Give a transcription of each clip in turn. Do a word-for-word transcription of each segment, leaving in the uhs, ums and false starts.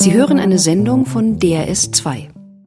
Sie hören eine Sendung von D R S zwei.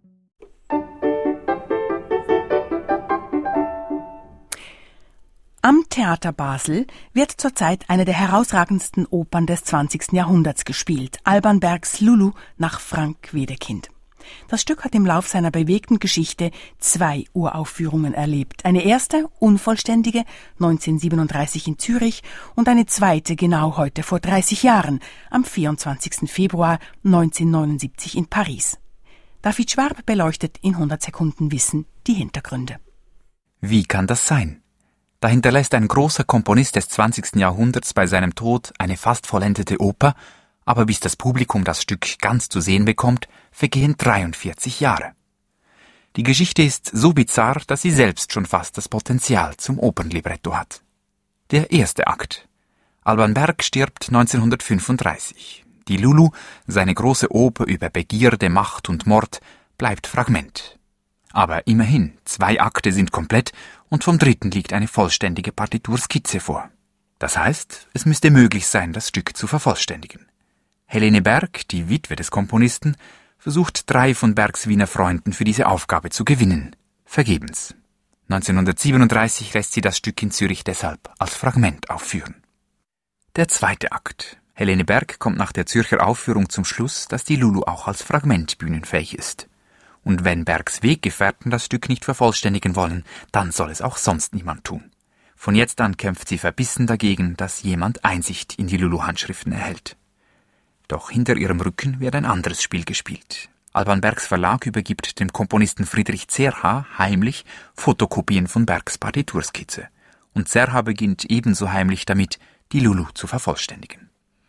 Am Theater Basel wird zurzeit eine der herausragendsten Opern des zwanzigsten Jahrhunderts gespielt, Alban Bergs Lulu nach Frank Wedekind. Das Stück hat im Lauf seiner bewegten Geschichte zwei Uraufführungen erlebt. Eine erste, unvollständige, neunzehnhundertsiebenunddreißig in Zürich und eine zweite genau heute vor dreißig Jahren, am vierundzwanzigsten Februar neunzehnhundertneunundsiebzig in Paris. David Schwab beleuchtet in hundert Sekunden Wissen die Hintergründe. Wie kann das sein? Da hinterlässt ein großer Komponist des zwanzigsten Jahrhunderts bei seinem Tod eine fast vollendete Oper, aber bis das Publikum das Stück ganz zu sehen bekommt, vergehen dreiundvierzig Jahre. Die Geschichte ist so bizarr, dass sie selbst schon fast das Potenzial zum Opernlibretto hat. Der erste Akt. Alban Berg stirbt neunzehnhundertfünfunddreißig. Die Lulu, seine große Oper über Begierde, Macht und Mord, bleibt Fragment. Aber immerhin, zwei Akte sind komplett und vom dritten liegt eine vollständige Partiturskizze vor. Das heißt, es müsste möglich sein, das Stück zu vervollständigen. Helene Berg, die Witwe des Komponisten, versucht drei von Bergs Wiener Freunden für diese Aufgabe zu gewinnen. Vergebens. neunzehnhundertsiebenunddreißig lässt sie das Stück in Zürich deshalb als Fragment aufführen. Der zweite Akt. Helene Berg kommt nach der Zürcher Aufführung zum Schluss, dass die Lulu auch als Fragment bühnenfähig ist. Und wenn Bergs Weggefährten das Stück nicht vervollständigen wollen, dann soll es auch sonst niemand tun. Von jetzt an kämpft sie verbissen dagegen, dass jemand Einsicht in die Lulu-Handschriften erhält. Doch hinter ihrem Rücken wird ein anderes Spiel gespielt. Alban Bergs Verlag übergibt dem Komponisten Friedrich Zerha heimlich Fotokopien von Bergs Partiturskizze. Und Zerha beginnt ebenso heimlich damit, die Lulu zu vervollständigen.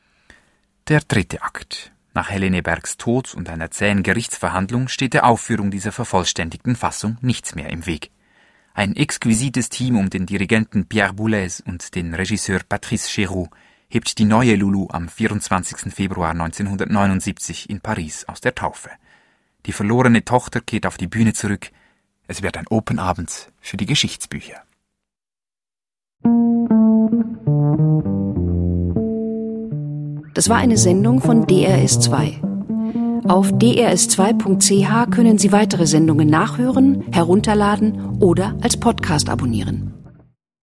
Der dritte Akt. Nach Helene Bergs Tod und einer zähen Gerichtsverhandlung steht der Aufführung dieser vervollständigten Fassung nichts mehr im Weg. Ein exquisites Team um den Dirigenten Pierre Boulez und den Regisseur Patrice Chéreau hebt die neue Lulu am vierundzwanzigsten Februar neunzehnhundertneunundsiebzig in Paris aus der Taufe. Die verlorene Tochter kehrt auf die Bühne zurück. Es wird ein Opernabend für die Geschichtsbücher. Das war eine Sendung von D R S zwei. Auf d r s zwei punkt c h können Sie weitere Sendungen nachhören, herunterladen oder als Podcast abonnieren.